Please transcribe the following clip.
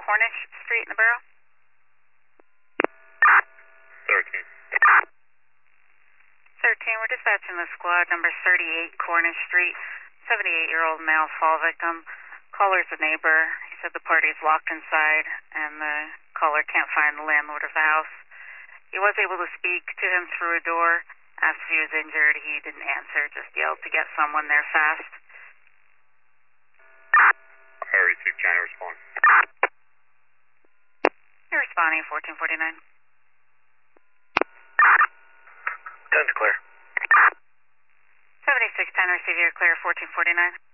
Cornish Street in the borough? 13. 13, we're dispatching the squad number 38 Cornish Street. 78-year-old male fall victim. Caller's a neighbor. He said the party's locked inside and the caller can't find the landlord of the house. He was able to speak to him through a door. Asked if he was injured. He didn't answer, just yelled to get someone there fast. I received, can I respond? You're responding, 1449. 10's clear. 7610, receive your clear, 1449.